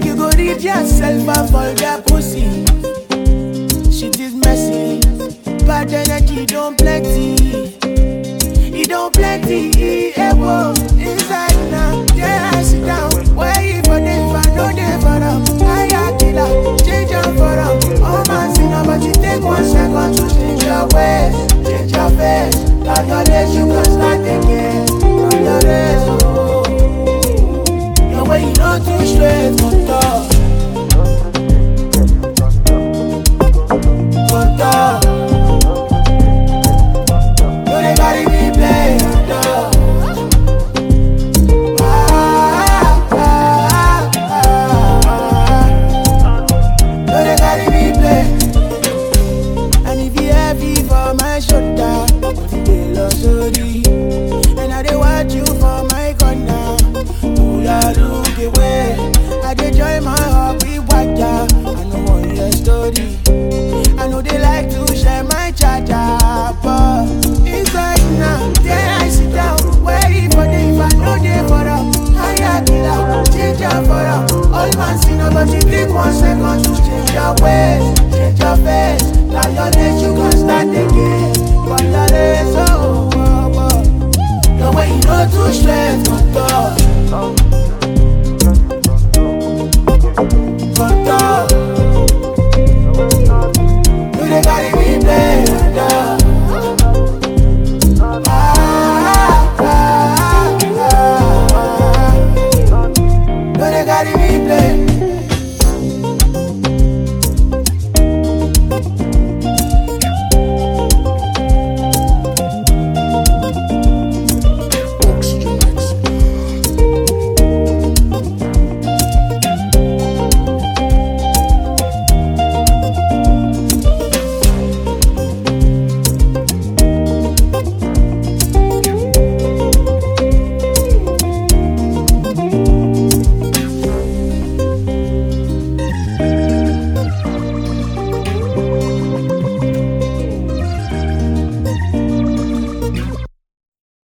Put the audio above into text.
Like you go read yourself and forget pussy. Shit is messy. Bad energy don't plenty. It don't plenty. Whoa. Inside now, yeah, I sit down. Where you for them, if I know they for them. I got killer, change them for them. Oh man, see now, but you take 1 second to change your ways, change your face. Like your days, you can start again. From your days, oh. Your way, you know too straight, for talk. For talk. You they carry me play, dog. And I dey watch you for my corner. Pull out, look away. I dey join my heart with water. I know one your story. I know they like to share my charger, but inside now, there I sit down. Waiting for them, if I know they for them. I got killer, change your for them. All man see no, but you take 1 second to change your ways, change your face. Now your days you can start again. But your days, oh. The way you know too straight, for talk. For talk. You they carry me play, dog. You they carry me play.